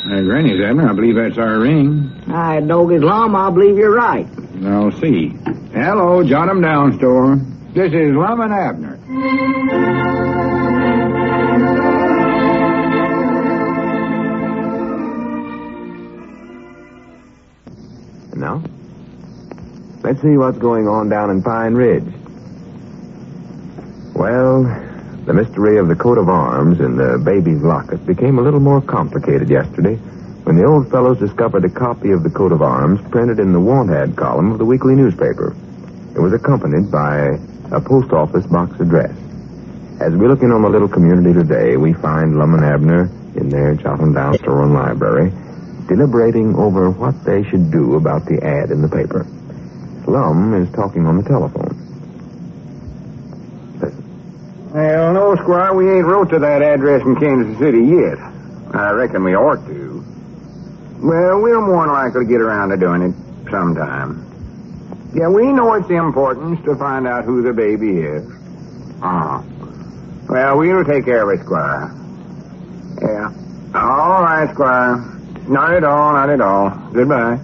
Granny's, Abner. I believe that's our ring. Doggy's Lum, I believe you're right. I'll see. Hello, jot 'em down, store. This is Lum and Abner. Now, let's see what's going on down in Pine Ridge. Well, the mystery of the coat of arms and the baby's locket became a little more complicated yesterday when the old fellows discovered a copy of the coat of arms printed in the want ad column of the weekly newspaper. It was accompanied by a post office box address. As we look in on the little community today, we find Lum and Abner in their jotting down store and library, deliberating over what they should do about the ad in the paper. Lum is talking on the telephone. Listen. Well, no, Squire, we ain't wrote to that address in Kansas City yet. I reckon we ought to. Well, we're more than likely to get around to doing it sometime. Yeah, we know it's important to find out who the baby is. Well, we'll take care of it, Squire. Yeah. All right, Squire. Not at all, not at all. Goodbye.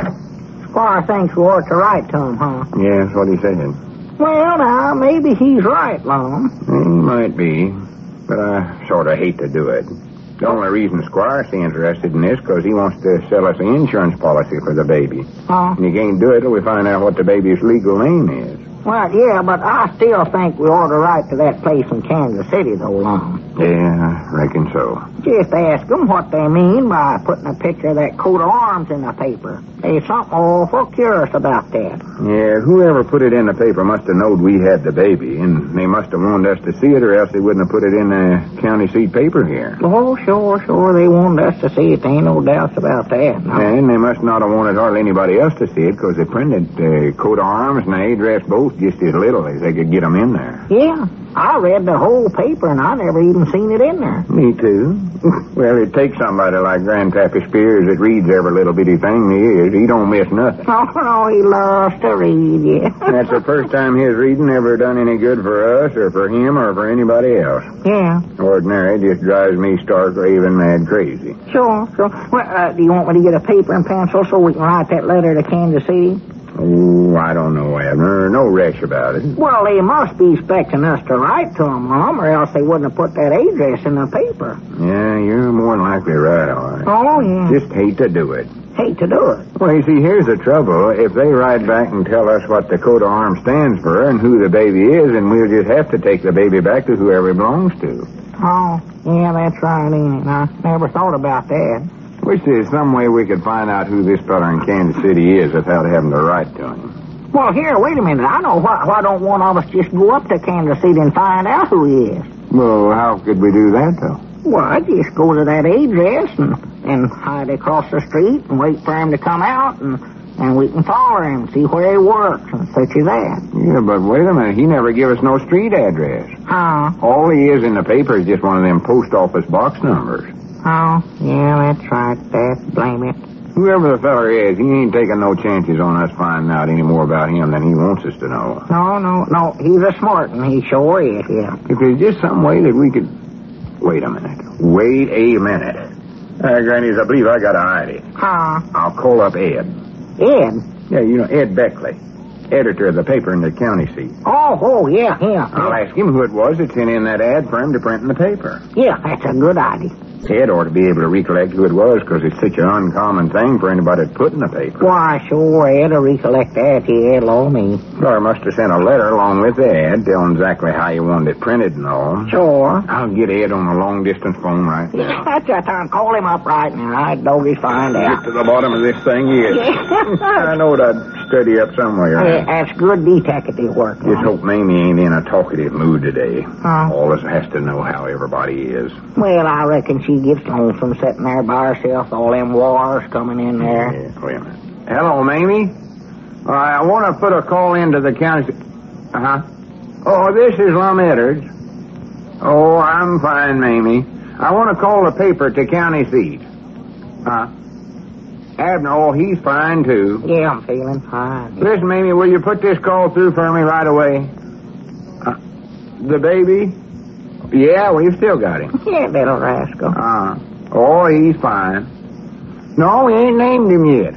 Squire thinks we ought to write to him, huh? Yeah, that's what he said. Well, now, maybe he's right, Lum. He might be, but I sort of hate to do it. The only reason Squire's interested in this because he wants to sell us an insurance policy for the baby. Huh? And he can't do it till we find out what the baby's legal name is. Well, yeah, but I still think we ought to write to that place in Kansas City, though, Lum. Yeah, I reckon so. Just ask them what they mean by putting a picture of that coat of arms in the paper. There's something awful curious about that. Yeah, whoever put it in the paper must have known we had the baby, and they must have wanted us to see it, or else they wouldn't have put it in the county seat paper here. Oh, sure, they wanted us to see it. There ain't no doubts about that. No. And they must not have wanted hardly anybody else to see it, because they printed the coat of arms and the address both just as little as they could get them in there. Yeah, I read the whole paper, and I never even seen it in there. Me too. Well, it takes somebody like Grandpappy Spears that reads every little bitty thing there is. He don't miss nothing. Oh, no, he loves to read, yeah. That's the first time his reading ever done any good for us or for him or for anybody else. Yeah. Ordinary, it just drives me stark raving mad crazy. Sure. Well, do you want me to get a paper and pencil so we can write that letter to Kansas City? Oh, I don't know, Abner. No rush about it. Well, they must be expecting us to write to them, Mom, or else they wouldn't have put that address in the paper. Yeah, you're more than likely right, all right. Oh, yeah. Just hate to do it. Hate to do it. Well, you see, here's the trouble. If they write back and tell us what the coat of arms stands for and who the baby is, then we'll just have to take the baby back to whoever it belongs to. Oh, yeah, that's right, ain't it? I never thought about that. Wish there's some way we could find out who this fella in Kansas City is without having to write to him. Well, here, wait a minute. I know. Why don't one of us just go up to Kansas City and find out who he is? Well, how could we do that, though? Well, I'd just go to that address and hide across the street and wait for him to come out, and we can follow him, see where he works, and such as that. Yeah, but wait a minute. He never give us no street address. Huh? All he is in the paper is just one of them post office box numbers. Oh, yeah, that's right. Blame it. Whoever the feller is, he ain't taking no chances on us finding out any more about him than he wants us to know. No. He's a smart one. He sure is, yeah. If there's just some way that we could... Wait a minute. Grannies, I believe I got an idea. Huh? I'll call up Ed. Ed? Yeah, you know, Ed Beckley. Editor of the paper in the county seat. Oh, yeah. I'll ask him who it was that sent in that ad for him to print in the paper. Yeah, that's a good idea. Ed ought to be able to recollect who it was, because it's such an uncommon thing for anybody to put in the paper. Why, sure, Ed'll recollect that, yeah, Lord me. Or must have sent a letter along with the ad, telling exactly how you wanted it printed and all. Sure. I'll get Ed on a long-distance phone right now. Yeah, that's your turn. Call him up right now. I'd doggies find out. Get to the bottom of this thing here. Yeah. I know it. I'd study up somewhere. Yeah, that's good detective work. Just hope Mamie ain't in a talkative mood today. Huh? All of us has to know how everybody is. Well, I reckon she gets lonesome sitting there by herself, all them wars coming in there. Yeah, wait a minute. Hello, Mamie. I want to put a call into the county... Oh, this is Lum Edwards. Oh, I'm fine, Mamie. I want to call the paper to county seat. Abner, oh, he's fine, too. Yeah, I'm feeling fine. Listen, Mamie, will you put this call through for me right away? The baby? Yeah, we've still got him. Yeah, little rascal. Oh, he's fine. No, we ain't named him yet.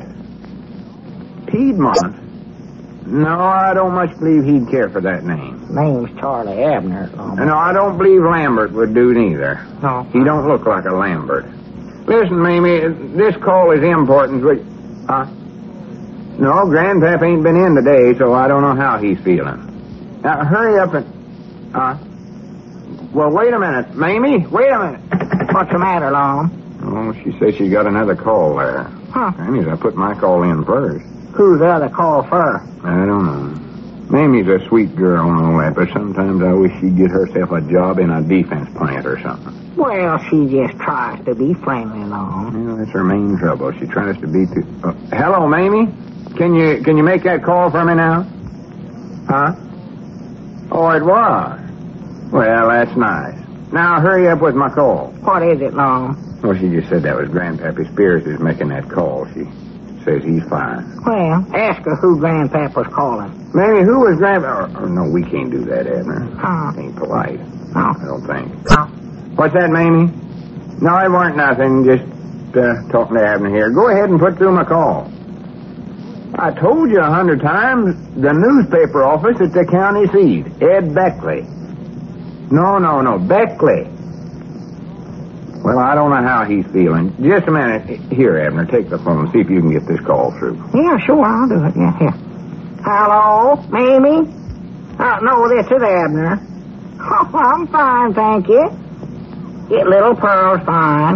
Piedmont? No, I don't much believe he'd care for that name. Name's Charlie Abner, Longman. No, I don't believe Lambert would do neither. No. He don't look like a Lambert. Listen, Mamie, this call is important. Huh? No, Grandpap ain't been in today, so I don't know how he's feeling. Now, hurry up and... Well, wait a minute. Mamie, wait a minute. What's the matter, Long? Oh, she says she got another call there. Huh. Mamie's, I put my call in first. Who's the other call for? I don't know. Mamie's a sweet girl and all that, but sometimes I wish she'd get herself a job in a defense plant or something. Well, she just tries to be friendly, Long. Well, that's her main trouble. She tries to be too... hello, Mamie? Can you make that call for me now? Huh? Oh, it was? Well, that's nice. Now, hurry up with my call. What is it, Long? Well, she just said that was Grandpappy Spears is making that call. She says he's fine. Well, ask her who Grandpap was calling. Mamie, who was Grandpa... Oh, no, we can't do that, Abner. Ain't polite. No. I don't think. No. What's that, Mamie? No, it weren't nothing. Just talking to Abner here. Go ahead and put through my call. I told you 100 times. The newspaper office at the county seat. Ed Beckley. No, Beckley. Well, I don't know how he's feeling. Just a minute. Here, Abner, take the phone. See if you can get this call through. Yeah, sure, I'll do it. Yeah, here. Hello, Mamie? No, this is Abner. Oh, I'm fine, thank you. Little Pearl's fine.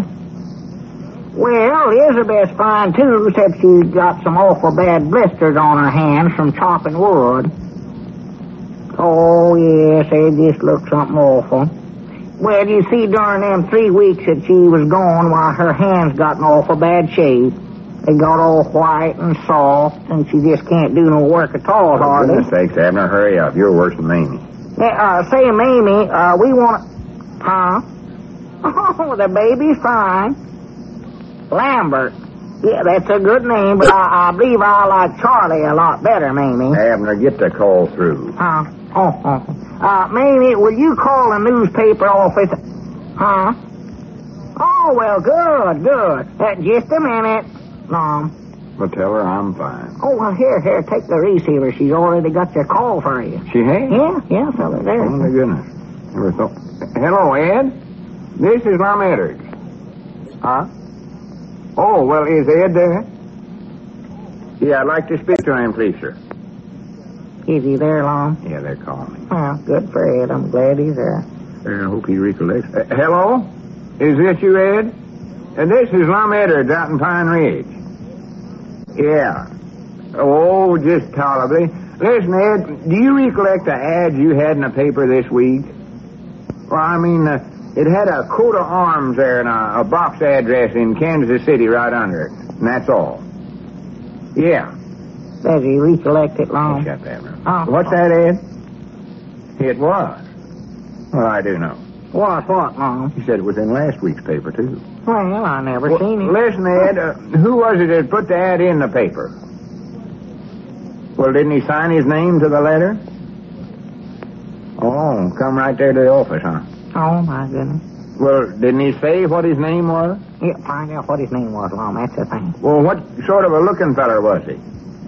Well, Elizabeth's fine, too, except she's got some awful bad blisters on her hands from chopping wood. Oh, yes, they just look something awful. Well, you see, during them 3 weeks that she was gone, why, her hands got in awful bad shape. They got all white and soft, and she just can't do no work at all, hardly. For goodness sakes, Abner, hurry up. You're worse than Mamie. Say, Mamie, we want to... Huh? Oh, the baby's fine. Lambert. Yeah, that's a good name, but I believe I like Charlie a lot better, Mamie. Abner, get the call through. Mamie, will you call the newspaper office? Huh? Oh, well, good. Just a minute, Mom. Well, tell her I'm fine. Oh, well, here, take the receiver. She's already got your call for you. She has? Yeah, fella, there. Oh, my goodness. Never thought. Hello, Ed. This is Lum Eddard. Huh? Oh, well, is Ed there? Yeah, I'd like to speak to him, please, sir. Is he there, Lom? Yeah, they're calling me. Well, good for Ed. I'm glad he's there. I hope he recollects. Hello? Is this you, Ed? This is Lum Eddard out in Pine Ridge. Yeah. Oh, just tolerably. Listen, Ed, do you recollect the ads you had in the paper this week? Well, I mean, it had a coat of arms there and a box address in Kansas City right under it. And that's all. Yeah. Does he recollect it, Lom? Shut that, man. Oh. What's that, Ed? It was. Well, I do know. What, Lom? He said it was in last week's paper, too. Well, I never seen it. Listen, Ed, who was it that put the ad in the paper? Well, didn't he sign his name to the letter? Oh, come right there to the office, huh? Oh, my goodness. Well, didn't he say what his name was? Yeah, find out what his name was, Lom. That's the thing. Well, what sort of a looking feller was he?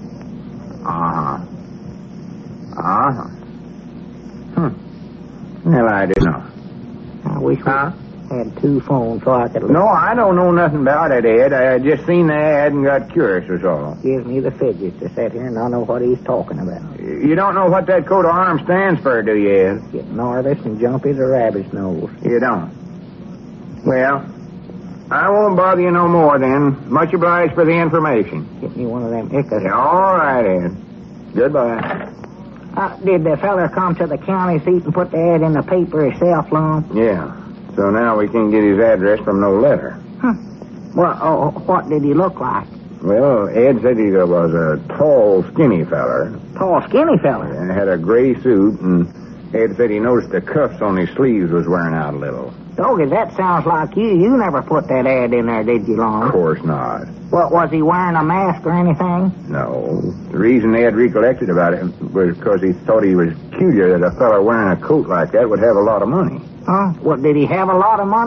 Well, I didn't know. I wish we had 2 phones so I could look. No, I don't know nothing about it, Ed. I just seen the ad and got curious, that's all. Gives me the fidgets to sit here and not know what he's talking about. You don't know what that coat of arms stands for, do you, Ed? Get nervous and jumpy as a rabbit's nose. You don't? Well, I won't bother you no more then. Much obliged for the information. Get me one of them ickers. Yeah, all right, Ed. Goodbye. Did the feller come to the county seat and put the ad in the paper himself, Lom? Yeah. So now we can't get his address from no letter. Well, what did he look like? Well, Ed said he was a tall, skinny feller. Tall, skinny feller? And had a gray suit, and Ed said he noticed the cuffs on his sleeves was wearing out a little. Doggy, that sounds like you. You never put that ad in there, did you, Lom? Of course not. What, was he wearing a mask or anything? No. The reason Ed recollected about it was because he thought he was cuter that a fellow wearing a coat like that would have a lot of money. Huh? What, did he have a lot of money?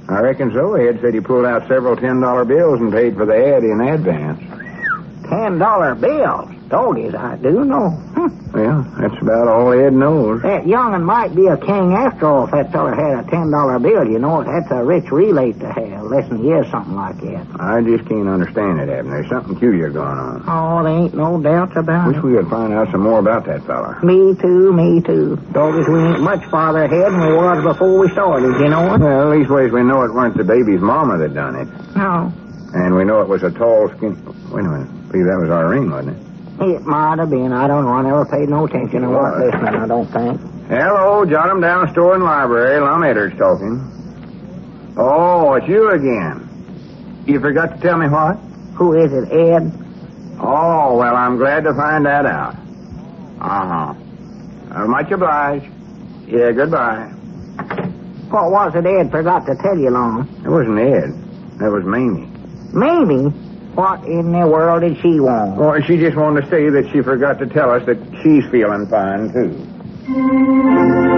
I reckon so. Ed said he pulled out several $10 bills and paid for the ad in advance. $10 bills? Doggies, I do know. Well, that's about all Ed knows. That young'un might be a king after all if that feller had a $10 bill, you know. That's a rich relate to have, less than years, something like that. I just can't understand it, Abner. There's something peculiar going on. Oh, there ain't no doubts about Wish it. we could find out some more about that fella. Me too. Doggies, we ain't much farther ahead than we was before we started, you know. Well, leastways we know it weren't the baby's mama that done it. No. And we know it was a tall, skinny... Wait a minute. I believe that was our ring, wasn't it? It might have been. I don't know. I never paid no attention and wasn't listening, I don't think. Hello, jot 'em down, store and library. Lum Edwards talking. Oh, it's you again. You forgot to tell me what? Who is it, Ed? Oh, well, I'm glad to find that out. Much obliged. Yeah, goodbye. What was it Ed forgot to tell you, Long? It wasn't Ed. That was Mamie. Mamie? What in the world did she want? Oh, she just wanted to say that she forgot to tell us that she's feeling fine, too.